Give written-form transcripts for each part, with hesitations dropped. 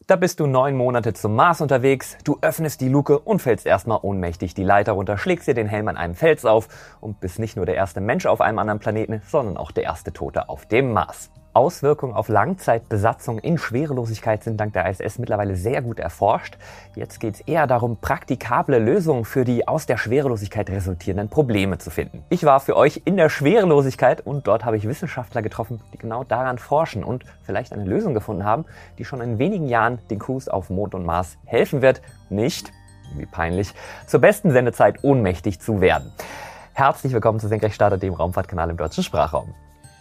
Da bist du 9 Monate zum Mars unterwegs, du öffnest die Luke und fällst erstmal ohnmächtig die Leiter runter, schlägst dir den Helm an einem Fels auf und bist nicht nur der erste Mensch auf einem anderen Planeten, sondern auch der erste Tote auf dem Mars. Auswirkungen auf Langzeitbesatzung in Schwerelosigkeit sind dank der ISS mittlerweile sehr gut erforscht. Jetzt geht es eher darum, praktikable Lösungen für die aus der Schwerelosigkeit resultierenden Probleme zu finden. Ich war für euch in der Schwerelosigkeit und dort habe ich Wissenschaftler getroffen, die genau daran forschen und vielleicht eine Lösung gefunden haben, die schon in wenigen Jahren den Crews auf Mond und Mars helfen wird, nicht, wie peinlich, zur besten Sendezeit ohnmächtig zu werden. Herzlich willkommen zu Senkrechtstarter, dem Raumfahrtkanal im deutschen Sprachraum.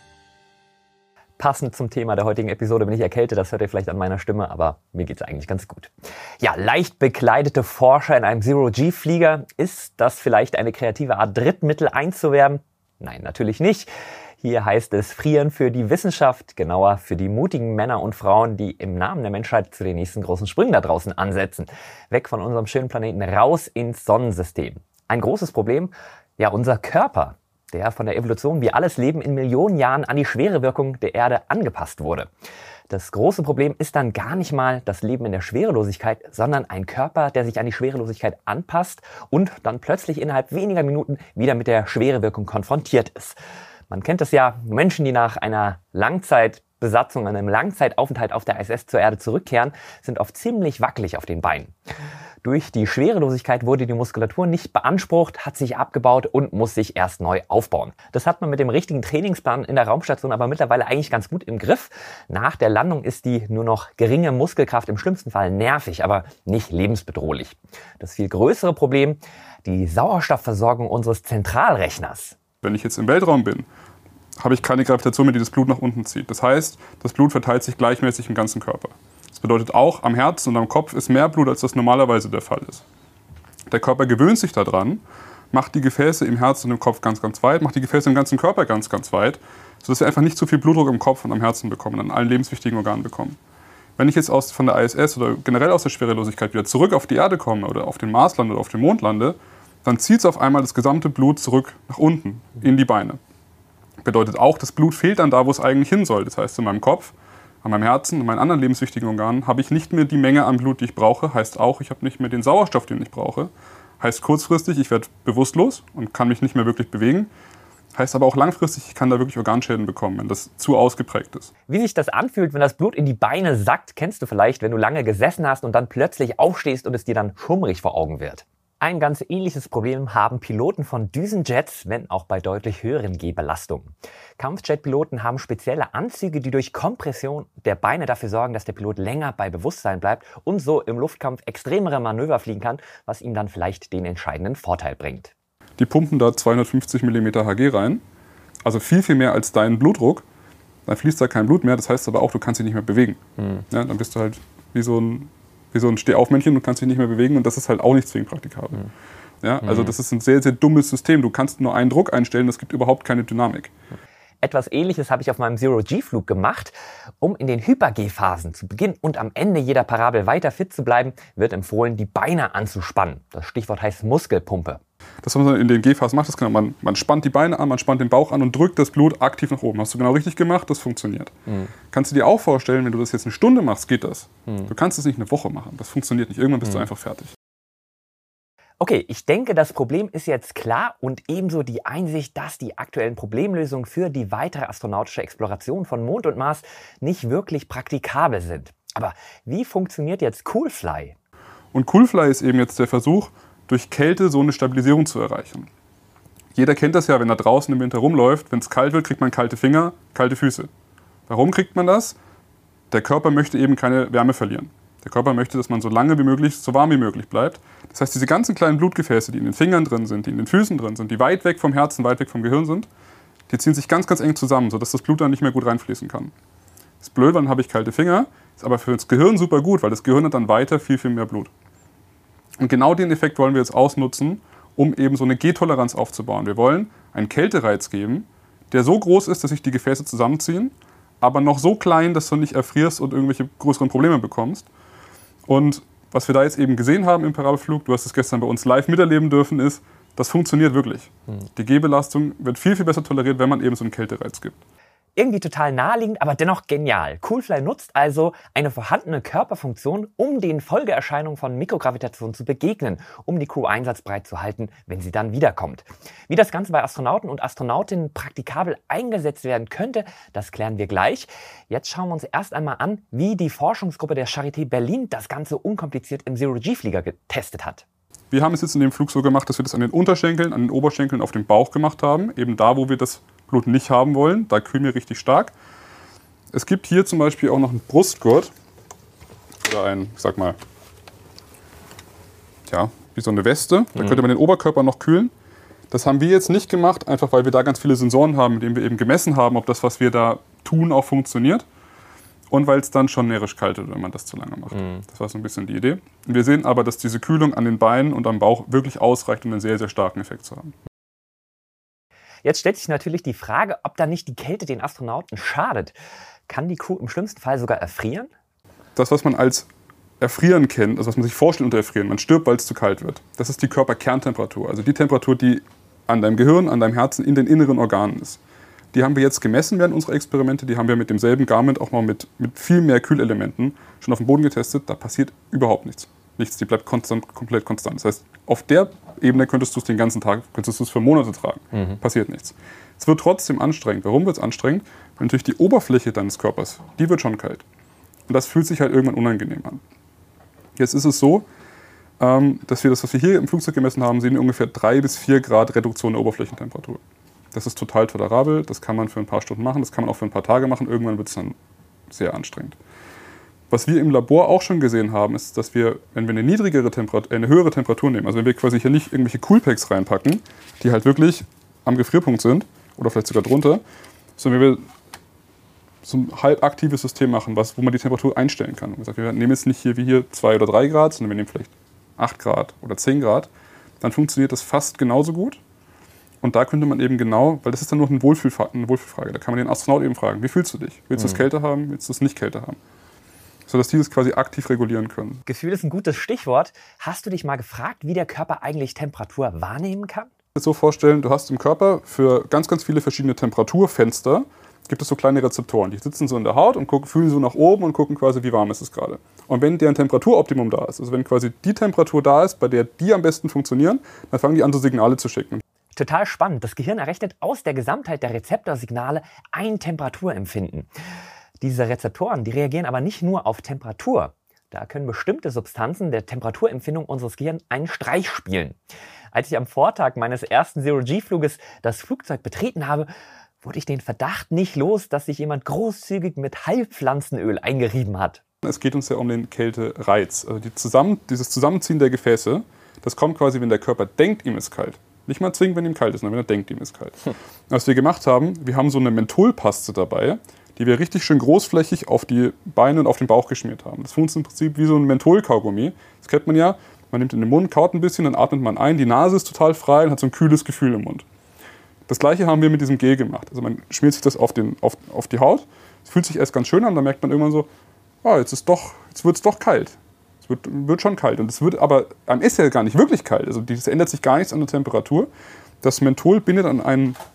Passend zum Thema der heutigen Episode bin ich erkältet, das hört ihr vielleicht an meiner Stimme, aber mir geht's eigentlich ganz gut. Ja, leicht bekleidete Forscher in einem Zero-G-Flieger, ist das vielleicht eine kreative Art, Drittmittel einzuwerben? Nein, natürlich nicht. Hier heißt es frieren für die Wissenschaft, genauer für die mutigen Männer und Frauen, die im Namen der Menschheit zu den nächsten großen Sprüngen da draußen ansetzen. Weg von unserem schönen Planeten, raus ins Sonnensystem. Ein großes Problem, ja, unser Körper, der von der Evolution wie alles Leben in Millionen Jahren an die Schwerewirkung der Erde angepasst wurde. Das große Problem ist dann gar nicht mal das Leben in der Schwerelosigkeit, sondern ein Körper, der sich an die Schwerelosigkeit anpasst und dann plötzlich innerhalb weniger Minuten wieder mit der Schwerewirkung konfrontiert ist. Man kennt es ja, Menschen, die nach einer Langzeitbesatzung, einem Langzeitaufenthalt auf der ISS zur Erde zurückkehren, sind oft ziemlich wackelig auf den Beinen. Durch die Schwerelosigkeit wurde die Muskulatur nicht beansprucht, hat sich abgebaut und muss sich erst neu aufbauen. Das hat man mit dem richtigen Trainingsplan in der Raumstation aber mittlerweile eigentlich ganz gut im Griff. Nach der Landung ist die nur noch geringe Muskelkraft im schlimmsten Fall nervig, aber nicht lebensbedrohlich. Das viel größere Problem, die Sauerstoffversorgung unseres Zentralrechners. Wenn ich jetzt im Weltraum bin, habe ich keine Gravitation mehr, die das Blut nach unten zieht. Das heißt, das Blut verteilt sich gleichmäßig im ganzen Körper. Das bedeutet auch, am Herzen und am Kopf ist mehr Blut, als das normalerweise der Fall ist. Der Körper gewöhnt sich daran, macht die Gefäße im Herzen und im Kopf ganz, ganz weit, macht die Gefäße im ganzen Körper ganz, ganz weit, sodass wir einfach nicht zu viel Blutdruck im Kopf und am Herzen bekommen, an allen lebenswichtigen Organen bekommen. Wenn ich jetzt von der ISS oder generell aus der Schwerelosigkeit wieder zurück auf die Erde komme oder auf den Mars lande oder auf den Mond lande, dann zieht es auf einmal das gesamte Blut zurück nach unten, in die Beine. Bedeutet auch, das Blut fehlt dann da, wo es eigentlich hin soll. Das heißt, in meinem Kopf, an meinem Herzen und meinen anderen lebenswichtigen Organen habe ich nicht mehr die Menge an Blut, die ich brauche. Heißt auch, ich habe nicht mehr den Sauerstoff, den ich brauche. Heißt kurzfristig, ich werde bewusstlos und kann mich nicht mehr wirklich bewegen. Heißt aber auch langfristig, ich kann da wirklich Organschäden bekommen, wenn das zu ausgeprägt ist. Wie sich das anfühlt, wenn das Blut in die Beine sackt, kennst du vielleicht, wenn du lange gesessen hast und dann plötzlich aufstehst und es dir dann schummrig vor Augen wird. Ein ganz ähnliches Problem haben Piloten von Düsenjets, wenn auch bei deutlich höheren G-Belastungen. Kampfjet-Piloten haben spezielle Anzüge, die durch Kompression der Beine dafür sorgen, dass der Pilot länger bei Bewusstsein bleibt und so im Luftkampf extremere Manöver fliegen kann, was ihm dann vielleicht den entscheidenden Vorteil bringt. Die pumpen da 250 mm Hg rein, also viel, viel mehr als dein Blutdruck. Dann fließt da kein Blut mehr, das heißt aber auch, du kannst dich nicht mehr bewegen. Ja, dann bist du halt wie so ein Stehaufmännchen und kannst dich nicht mehr bewegen und das ist halt auch nicht zwingend praktikabel. Ja, also das ist ein sehr, sehr dummes System. Du kannst nur einen Druck einstellen, es gibt überhaupt keine Dynamik. Etwas Ähnliches habe ich auf meinem Zero-G-Flug gemacht. Um in den Hyper-G-Phasen zu Beginn und am Ende jeder Parabel weiter fit zu bleiben, wird empfohlen, die Beine anzuspannen. Das Stichwort heißt Muskelpumpe. Das, was man in den G-Phasen macht, ist genau, man spannt die Beine an, man spannt den Bauch an und drückt das Blut aktiv nach oben. Hast du genau richtig gemacht, das funktioniert. Kannst du dir auch vorstellen, wenn du das jetzt eine Stunde machst, geht das. Du kannst es nicht eine Woche machen, das funktioniert nicht. Irgendwann bist du einfach fertig. Okay, ich denke, das Problem ist jetzt klar und ebenso die Einsicht, dass die aktuellen Problemlösungen für die weitere astronautische Exploration von Mond und Mars nicht wirklich praktikabel sind. Aber wie funktioniert jetzt CoolFly? Und CoolFly ist eben jetzt der Versuch, durch Kälte so eine Stabilisierung zu erreichen. Jeder kennt das ja, wenn er draußen im Winter rumläuft, wenn es kalt wird, kriegt man kalte Finger, kalte Füße. Warum kriegt man das? Der Körper möchte eben keine Wärme verlieren. Der Körper möchte, dass man so lange wie möglich, so warm wie möglich bleibt. Das heißt, diese ganzen kleinen Blutgefäße, die in den Fingern drin sind, die in den Füßen drin sind, die weit weg vom Herzen, weit weg vom Gehirn sind, die ziehen sich ganz, ganz eng zusammen, sodass das Blut dann nicht mehr gut reinfließen kann. Das ist blöd, dann habe ich kalte Finger, ist aber für das Gehirn super gut, weil das Gehirn hat dann weiter viel, viel mehr Blut. Und genau den Effekt wollen wir jetzt ausnutzen, um eben so eine G-Toleranz aufzubauen. Wir wollen einen Kältereiz geben, der so groß ist, dass sich die Gefäße zusammenziehen, aber noch so klein, dass du nicht erfrierst und irgendwelche größeren Probleme bekommst. Und was wir da jetzt eben gesehen haben im Parabelflug, du hast es gestern bei uns live miterleben dürfen, ist, das funktioniert wirklich. Die G-Belastung wird viel, viel besser toleriert, wenn man eben so einen Kältereiz gibt. Irgendwie total naheliegend, aber dennoch genial. Coolfly nutzt also eine vorhandene Körperfunktion, um den Folgeerscheinungen von Mikrogravitation zu begegnen, um die Crew einsatzbereit zu halten, wenn sie dann wiederkommt. Wie das Ganze bei Astronauten und Astronautinnen praktikabel eingesetzt werden könnte, das klären wir gleich. Jetzt schauen wir uns erst einmal an, wie die Forschungsgruppe der Charité Berlin das Ganze unkompliziert im Zero-G-Flieger getestet hat. Wir haben es jetzt in dem Flug so gemacht, dass wir das an den Unterschenkeln, an den Oberschenkeln auf dem Bauch gemacht haben. Eben da, wo wir das Blut nicht haben wollen. Da kühlen wir richtig stark. Es gibt hier zum Beispiel auch noch einen Brustgurt. Oder ein, ich sag mal, ja, wie so eine Weste. Da könnte man den Oberkörper noch kühlen. Das haben wir jetzt nicht gemacht, einfach weil wir da ganz viele Sensoren haben, mit denen wir eben gemessen haben, ob das, was wir da tun, auch funktioniert. Und weil es dann schon närrisch kalt wird, wenn man das zu lange macht. Das war so ein bisschen die Idee. Wir sehen aber, dass diese Kühlung an den Beinen und am Bauch wirklich ausreicht, um einen sehr, sehr starken Effekt zu haben. Jetzt stellt sich natürlich die Frage, ob da nicht die Kälte den Astronauten schadet. Kann die Crew im schlimmsten Fall sogar erfrieren? Das, was man als Erfrieren kennt, also was man sich vorstellt unter Erfrieren, man stirbt, weil es zu kalt wird. Das ist die Körperkerntemperatur, also die Temperatur, die an deinem Gehirn, an deinem Herzen, in den inneren Organen ist. Die haben wir jetzt gemessen während unserer Experimente. Die haben wir mit demselben Garmin auch mal mit viel mehr Kühlelementen schon auf dem Boden getestet. Da passiert überhaupt nichts. Nichts, die bleibt komplett konstant. Das heißt, auf der Ebene könntest du es den ganzen Tag, könntest du es für Monate tragen. Passiert nichts. Es wird trotzdem anstrengend. Warum wird es anstrengend? Weil natürlich die Oberfläche deines Körpers, die wird schon kalt. Und das fühlt sich halt irgendwann unangenehm an. Jetzt ist es so, dass wir das, was wir hier im Flugzeug gemessen haben, sehen ungefähr 3 bis 4 Grad Reduktion der Oberflächentemperatur. Das ist total tolerabel, das kann man für ein paar Stunden machen, das kann man auch für ein paar Tage machen, irgendwann wird es dann sehr anstrengend. Was wir im Labor auch schon gesehen haben, ist, dass wir, wenn wir eine höhere Temperatur nehmen, also wenn wir quasi hier nicht irgendwelche Coolpacks reinpacken, die halt wirklich am Gefrierpunkt sind oder vielleicht sogar drunter, sondern wenn wir so ein halbaktives System machen, wo man die Temperatur einstellen kann. Und wir nehmen jetzt nicht hier wie hier 2 oder 3 Grad, sondern wir nehmen vielleicht 8 Grad oder 10 Grad, dann funktioniert das fast genauso gut. Und da könnte man eben genau, weil das ist dann nur eine Wohlfühlfrage, da kann man den Astronaut eben fragen, wie fühlst du dich? Willst du es kälter haben, willst du es nicht kälter haben? Sodass die das quasi aktiv regulieren können. Gefühl ist ein gutes Stichwort. Hast du dich mal gefragt, wie der Körper eigentlich Temperatur wahrnehmen kann? Das so vorstellen, du hast im Körper für ganz, ganz viele verschiedene Temperaturfenster, gibt es so kleine Rezeptoren, die sitzen so in der Haut und fühlen so nach oben und gucken quasi, wie warm ist es gerade. Und wenn deren Temperaturoptimum da ist, also wenn quasi die Temperatur da ist, bei der die am besten funktionieren, dann fangen die an, so Signale zu schicken. Total spannend. Das Gehirn errechnet aus der Gesamtheit der Rezeptorsignale ein Temperaturempfinden. Diese Rezeptoren, die reagieren aber nicht nur auf Temperatur. Da können bestimmte Substanzen der Temperaturempfindung unseres Gehirns einen Streich spielen. Als ich am Vortag meines ersten Zero-G-Fluges das Flugzeug betreten habe, wurde ich den Verdacht nicht los, dass sich jemand großzügig mit Heilpflanzenöl eingerieben hat. Es geht uns ja um den Kältereiz. Also dieses Zusammenziehen der Gefäße, das kommt quasi, wenn der Körper denkt, ihm ist kalt. Nicht mal zwingend, wenn ihm kalt ist, sondern wenn er denkt, ihm ist kalt. Was wir gemacht haben, wir haben so eine Mentholpaste dabei, die wir richtig schön großflächig auf die Beine und auf den Bauch geschmiert haben. Das funktioniert im Prinzip wie so ein Mentholkaugummi. Das kennt man ja. Man nimmt in den Mund, kaut ein bisschen, dann atmet man ein. Die Nase ist total frei und hat so ein kühles Gefühl im Mund. Das Gleiche haben wir mit diesem Gel gemacht. Also man schmiert sich das auf die Haut. Es fühlt sich erst ganz schön an, dann merkt man irgendwann so, jetzt wird es doch kalt. Es wird schon kalt. Und es wird aber, einem ist ja gar nicht wirklich kalt. Also es ändert sich gar nichts an der Temperatur. Das Menthol bindet an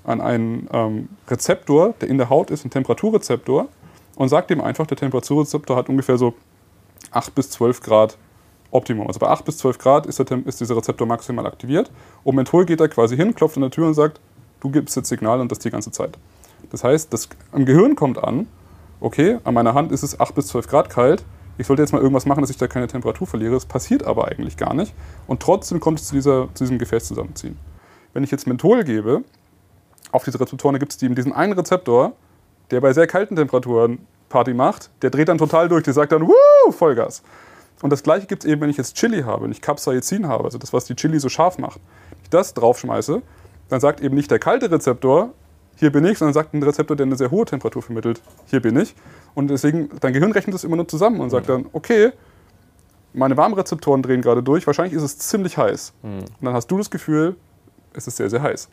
einen Rezeptor, der in der Haut ist, einen Temperaturrezeptor, und sagt ihm einfach, der Temperaturrezeptor hat ungefähr so 8 bis 12 Grad Optimum. Also bei 8 bis 12 Grad ist dieser Rezeptor maximal aktiviert. Und Menthol geht da quasi hin, klopft an der Tür und sagt, du gibst jetzt Signal und das die ganze Zeit. Das heißt, am Gehirn kommt an, okay, an meiner Hand ist es 8 bis 12 Grad kalt, ich sollte jetzt mal irgendwas machen, dass ich da keine Temperatur verliere. Das passiert aber eigentlich gar nicht. Und trotzdem kommt es zu diesem Gefäß zusammenziehen. Wenn ich jetzt Menthol gebe, auf diese Rezeptoren gibt es diesen einen Rezeptor, der bei sehr kalten Temperaturen Party macht, der dreht dann total durch, der sagt dann, wuh, Vollgas. Und das Gleiche gibt es eben, wenn ich jetzt Chili habe, wenn ich Capsaicin habe, also das, was die Chili so scharf macht. Wenn ich das draufschmeiße, dann sagt eben nicht der kalte Rezeptor, hier bin ich, sondern sagt ein Rezeptor, der eine sehr hohe Temperatur vermittelt, hier bin ich. Und deswegen, dein Gehirn rechnet das immer nur zusammen und sagt dann, okay, meine Warmrezeptoren drehen gerade durch, wahrscheinlich ist es ziemlich heiß. Und dann hast du das Gefühl, es ist sehr, sehr heiß.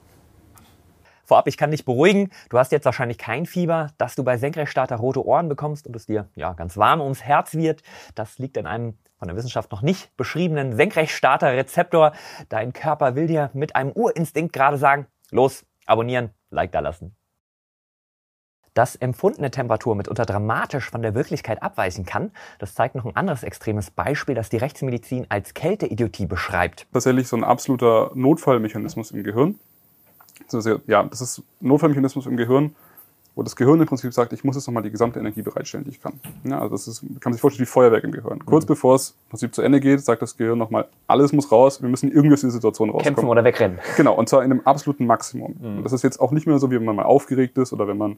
Vorab, ich kann dich beruhigen, du hast jetzt wahrscheinlich kein Fieber, dass du bei Senkrechtstarter rote Ohren bekommst und es dir ganz warm ums Herz wird. Das liegt an einem von der Wissenschaft noch nicht beschriebenen Senkrechtstarter-Rezeptor. Dein Körper will dir mit einem Urinstinkt gerade sagen, los, abonnieren, Like da lassen. Dass empfundene Temperatur mitunter dramatisch von der Wirklichkeit abweichen kann, das zeigt noch ein anderes extremes Beispiel, das die Rechtsmedizin als Kälteidiotie beschreibt. Tatsächlich so ein absoluter Notfallmechanismus im Gehirn. Das ist ein Notfallmechanismus im Gehirn, wo das Gehirn im Prinzip sagt, ich muss jetzt nochmal die gesamte Energie bereitstellen, die ich kann. Ja, also das ist, kann man sich vorstellen, wie Feuerwerk im Gehirn. Kurz bevor es im Prinzip zu Ende geht, sagt das Gehirn nochmal, alles muss raus, wir müssen irgendwie aus dieser Situation rauskommen. Kämpfen oder wegrennen. Genau, und zwar in einem absoluten Maximum. Und das ist jetzt auch nicht mehr so, wie wenn man mal aufgeregt ist oder wenn man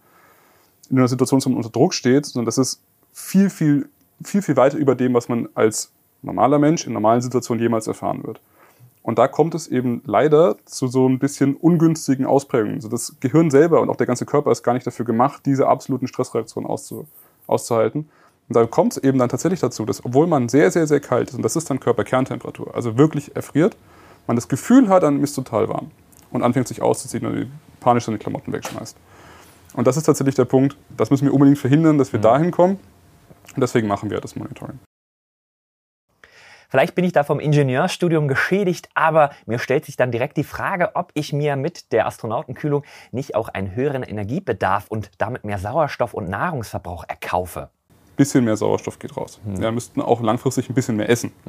in einer Situation, wo man unter Druck steht, sondern das ist viel, viel, viel, viel weiter über dem, was man als normaler Mensch in normalen Situationen jemals erfahren wird. Und da kommt es eben leider zu so ein bisschen ungünstigen Ausprägungen. Also das Gehirn selber und auch der ganze Körper ist gar nicht dafür gemacht, diese absoluten Stressreaktionen auszuhalten. Und da kommt es eben dann tatsächlich dazu, dass obwohl man sehr, sehr, sehr kalt ist, und das ist dann Körperkerntemperatur, also wirklich erfriert, man das Gefühl hat, dann ist total warm und anfängt sich auszuziehen und panisch seine Klamotten wegschmeißt. Und das ist tatsächlich der Punkt, das müssen wir unbedingt verhindern, dass wir dahin kommen. Und deswegen machen wir das Monitoring. Vielleicht bin ich da vom Ingenieurstudium geschädigt, aber mir stellt sich dann direkt die Frage, ob ich mir mit der Astronautenkühlung nicht auch einen höheren Energiebedarf und damit mehr Sauerstoff und Nahrungsverbrauch erkaufe. Ein bisschen mehr Sauerstoff geht raus. Wir müssten auch langfristig ein bisschen mehr essen.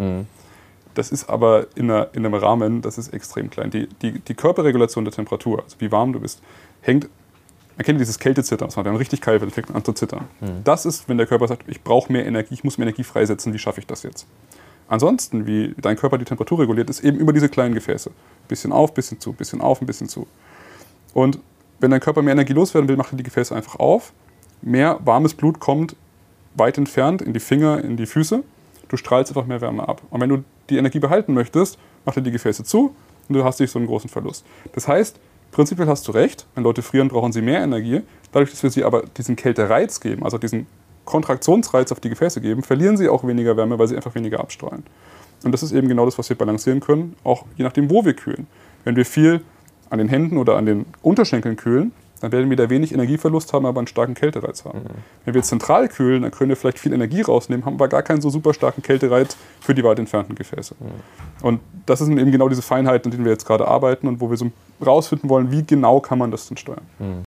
Das ist aber in einem Rahmen, das ist extrem klein. Die Körperregulation der Temperatur, also wie warm du bist, hängt. Man kennt dieses Kältezittern, wenn man richtig kalt wird, fängt man an zu zittern. Das ist, wenn der Körper sagt, ich brauche mehr Energie, ich muss mehr Energie freisetzen, wie schaffe ich das jetzt? Ansonsten, wie dein Körper die Temperatur reguliert, ist eben über diese kleinen Gefäße. Bisschen auf, bisschen zu, bisschen auf, ein bisschen zu. Und wenn dein Körper mehr Energie loswerden will, macht er die Gefäße einfach auf. Mehr warmes Blut kommt weit entfernt in die Finger, in die Füße. Du strahlst einfach mehr Wärme ab. Und wenn du die Energie behalten möchtest, macht er die Gefäße zu und du hast nicht so einen großen Verlust. Das heißt, prinzipiell hast du recht, wenn Leute frieren, brauchen sie mehr Energie. Dadurch, dass wir sie aber diesen Kältereiz geben, also diesen Kontraktionsreiz auf die Gefäße geben, verlieren sie auch weniger Wärme, weil sie einfach weniger abstrahlen. Und das ist eben genau das, was wir balancieren können, auch je nachdem, wo wir kühlen. Wenn wir viel an den Händen oder an den Unterschenkeln kühlen, dann werden wir da wenig Energieverlust haben, aber einen starken Kältereiz haben. Wenn wir zentral kühlen, dann können wir vielleicht viel Energie rausnehmen, haben aber gar keinen so super starken Kältereiz für die weit entfernten Gefäße. Und das sind eben genau diese Feinheiten, an denen wir jetzt gerade arbeiten und wo wir so rausfinden wollen, wie genau kann man das denn steuern.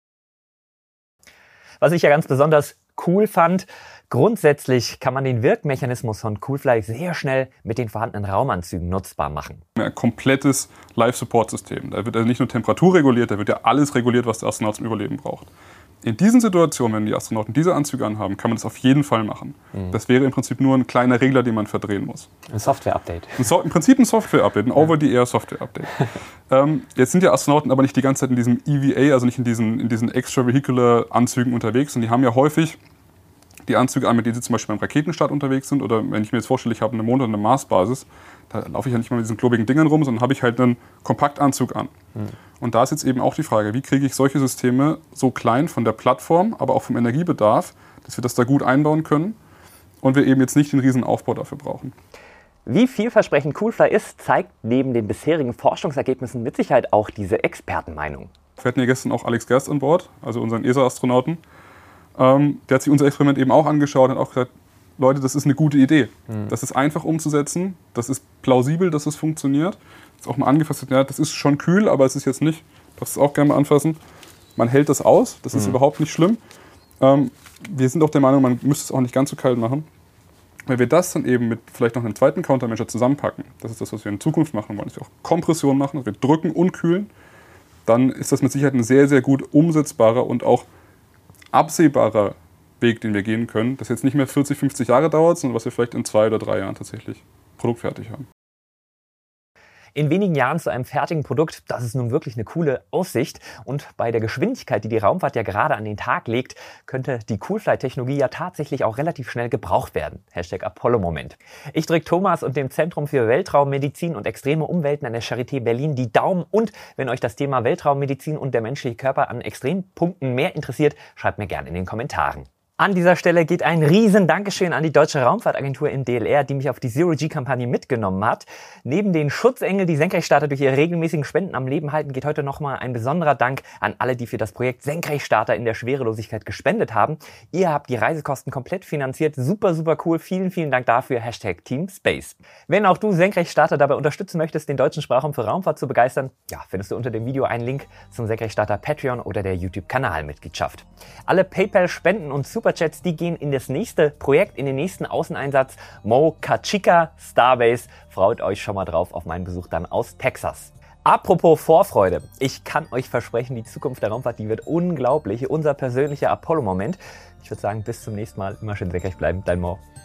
Was ich ja ganz besonders cool fand, grundsätzlich kann man den Wirkmechanismus von Coolfly sehr schnell mit den vorhandenen Raumanzügen nutzbar machen. Ein komplettes Life-Support-System. Da wird also nicht nur Temperatur reguliert, da wird ja alles reguliert, was der Astronaut zum Überleben braucht. In diesen Situationen, wenn die Astronauten diese Anzüge anhaben, kann man das auf jeden Fall machen. Das wäre im Prinzip nur ein kleiner Regler, den man verdrehen muss. Ein Software-Update. Im Prinzip ein Software-Update, ein Over-the-Air-Software-Update. Jetzt sind ja Astronauten aber nicht die ganze Zeit in diesem EVA, also nicht in diesen Extravehicular-Anzügen unterwegs. Und die haben ja häufig die Anzüge an, mit denen sie zum Beispiel beim Raketenstart unterwegs sind. Oder wenn ich mir jetzt vorstelle, ich habe eine Mond- oder eine Marsbasis, da laufe ich ja nicht mal mit diesen klobigen Dingern rum, sondern habe ich halt einen Kompaktanzug an. Und da ist jetzt eben auch die Frage, wie kriege ich solche Systeme so klein von der Plattform, aber auch vom Energiebedarf, dass wir das da gut einbauen können und wir eben jetzt nicht den riesen Aufbau dafür brauchen. Wie vielversprechend Coolfly ist, zeigt neben den bisherigen Forschungsergebnissen mit Sicherheit auch diese Expertenmeinung. Wir hatten ja gestern auch Alex Gerst an Bord, also unseren ESA-Astronauten. Der hat sich unser Experiment eben auch angeschaut und hat auch gesagt, Leute, das ist eine gute Idee. Das ist einfach umzusetzen, das ist plausibel, dass es funktioniert. Ist auch mal angefasst, ja, das ist schon kühl, aber es ist jetzt nicht, darfst du es auch gerne mal anfassen. Man hält das aus, das ist überhaupt nicht schlimm. Wir sind auch der Meinung, man müsste es auch nicht ganz so kalt machen. Wenn wir das dann eben mit vielleicht noch einem zweiten Countermeasure zusammenpacken, das ist das, was wir in Zukunft machen wollen, dass wir auch Kompression machen, dass wir drücken und kühlen, dann ist das mit Sicherheit ein sehr, sehr gut umsetzbarer und auch absehbarer Weg, den wir gehen können, das jetzt nicht mehr 40, 50 Jahre dauert, sondern was wir vielleicht in 2 oder 3 Jahren tatsächlich produktfertig haben. In wenigen Jahren zu einem fertigen Produkt, das ist nun wirklich eine coole Aussicht. Und bei der Geschwindigkeit, die die Raumfahrt ja gerade an den Tag legt, könnte die Coolfly-Technologie ja tatsächlich auch relativ schnell gebraucht werden. #Apollo-Moment. Ich drücke Thomas und dem Zentrum für Weltraummedizin und extreme Umwelten an der Charité Berlin die Daumen. Und wenn euch das Thema Weltraummedizin und der menschliche Körper an Extrempunkten mehr interessiert, schreibt mir gerne in den Kommentaren. An dieser Stelle geht ein riesen Dankeschön an die Deutsche Raumfahrtagentur im DLR, die mich auf die Zero-G-Kampagne mitgenommen hat. Neben den Schutzengel, die Senkrechtstarter durch ihre regelmäßigen Spenden am Leben halten, geht heute nochmal ein besonderer Dank an alle, die für das Projekt Senkrechtstarter in der Schwerelosigkeit gespendet haben. Ihr habt die Reisekosten komplett finanziert. Super, super cool. Vielen, vielen Dank dafür. #TeamSpace. Wenn auch du Senkrechtstarter dabei unterstützen möchtest, den deutschen Sprachraum für Raumfahrt zu begeistern, ja, findest du unter dem Video einen Link zum Senkrechtstarter Patreon oder der YouTube-Kanalmitgliedschaft. Alle PayPal-Spenden und Superchats, die gehen in das nächste Projekt, in den nächsten Außeneinsatz Mo-Kachika Starbase. Freut euch schon mal drauf auf meinen Besuch dann aus Texas. Apropos Vorfreude, ich kann euch versprechen, die Zukunft der Raumfahrt, die wird unglaublich. Unser persönlicher Apollo-Moment. Ich würde sagen, bis zum nächsten Mal. Immer schön senkrecht bleiben. Dein Mo.